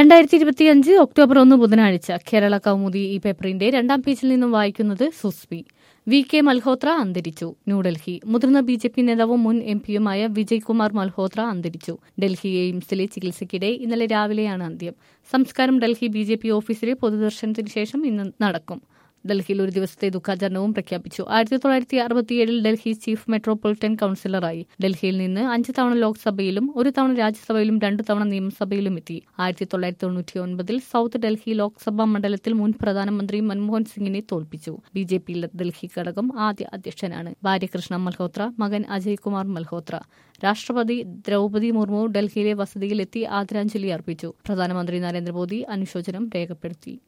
2025 October 1 ബുധനാഴ്ച കേരള കൗമുദി ഈ പേപ്പറിന്റെ 2ാം പേജിൽ നിന്നും വായിക്കുന്നത് സുസ്മി. VK മൽഹോത്ര അന്തരിച്ചു. ന്യൂഡൽഹി. മുതിർന്ന BJP നേതാവും മുൻ MP-യുമായ വിജയ് കുമാർ മൽഹോത്ര അന്തരിച്ചു. ഡൽഹി എയിംസിലെ ചികിത്സയ്ക്കിടെ ഇന്നലെ രാവിലെയാണ് അന്ത്യം. സംസ്കാരം ഡൽഹി BJP ഓഫീസിലെ പൊതുദർശനത്തിന് ശേഷം ഇന്ന് നടക്കും. ഡൽഹിയിൽ ഒരു ദിവസത്തെ ദുഃഖാചരണവും പ്രഖ്യാപിച്ചു. 1967 ഡൽഹി ചീഫ് മെട്രോപൊളിറ്റൻ കൌൺസിലറായി. ഡൽഹിയിൽ നിന്ന് 5 തവണ ലോക്സഭയിലും 1 തവണ രാജ്യസഭയിലും 2 തവണ നിയമസഭയിലും എത്തി. 1999 സൗത്ത് ഡൽഹി ലോക്സഭാ മണ്ഡലത്തിൽ മുൻ പ്രധാനമന്ത്രി മൻമോഹൻ സിംഗിനെ തോൽപ്പിച്ചു. BJP ഡൽഹി ഘടകം ആദ്യ അധ്യക്ഷനാണ്. ഭാര്യ കൃഷ്ണ മൽഹോത്ര, മകൻ അജയ് കുമാർ മൽഹോത്ര. രാഷ്ട്രപതി ദ്രൗപദി മുർമു ഡൽഹിയിലെ വസതിയിലെത്തി ആദരാഞ്ജലി അർപ്പിച്ചു. പ്രധാനമന്ത്രി നരേന്ദ്രമോദി അനുശോചനം രേഖപ്പെടുത്തി.